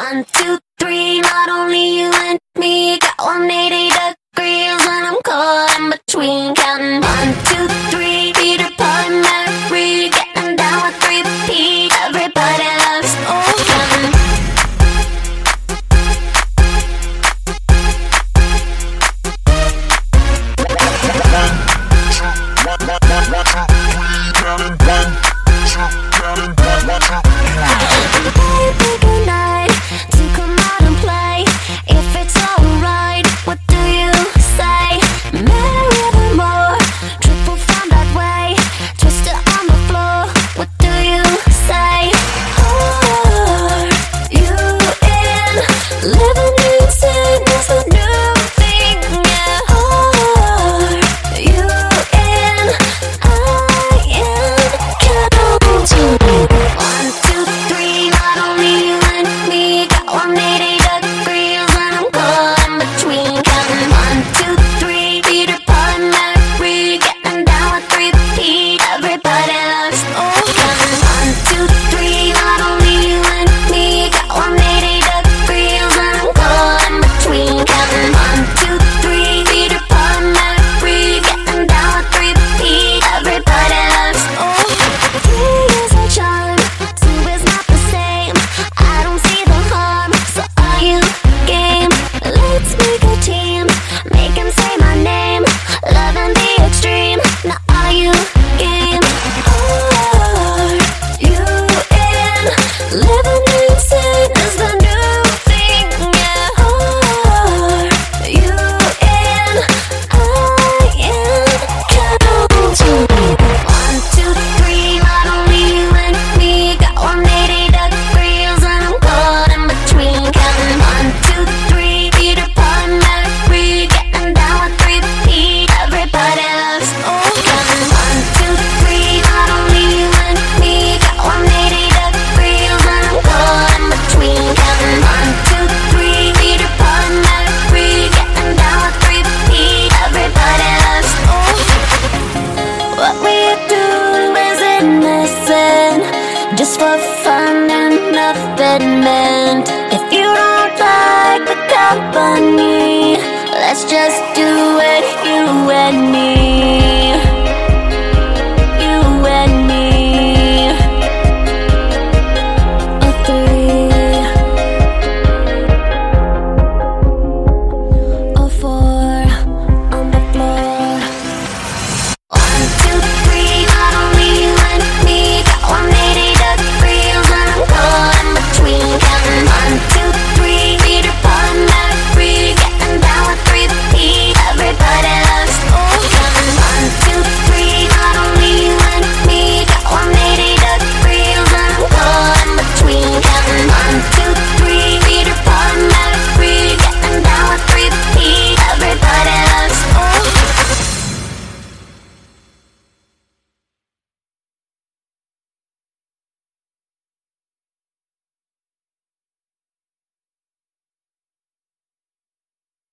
1, 2, 3, not only you and me. Got 180 degrees and I'm caught in between. Counting 1, 2, 3, Peter, Paul, and Mary. Getting down with 3P. Everybody loves counting. Good night to come out and play. If it's alright, what do you say? Marry the more, triple from that way. Twist it on the floor, what do you say? Are you in? Living in sin is a new thing, yeah. Are you in? I am. Count to 1, 2, 3, not only you and me. Got 180 degrees and I'm caught in between. Counting 1, 2, 3, Peter, Paul, and Mary. Getting down with 3P. Everybody loves counting 1, 2, 3, not only you and me. Got 180 degrees and I'm caught in between. Counting 1, 2, 3, Peter, Paul, and Mary. Getting down with 3P. Everybody loves 3 is a charm, 2 is not the same. I don't see the harm, so are you game? Let's make a team, make him say my name. Love in the extreme, now are you game? Are you in? Living in sin is the new thing, yeah. Are you in? I am. Count to 1, 2, 3, not only you and me. Got 180 degrees and I'm caught in between. Counting 1, 2, 3, Peter, Paul, and Mary. Getting down with 3P. Everybody loves counting 1, 2, 3, not only you and me. Got 180 degrees and I'm caught in between. Counting 1, 2, 3, Peter, Paul, and Mary. Getting down with 3P. Everybody loves what we do is innocent, just for fun and nothing meant. If you don't like the company, let's just do it, you and me.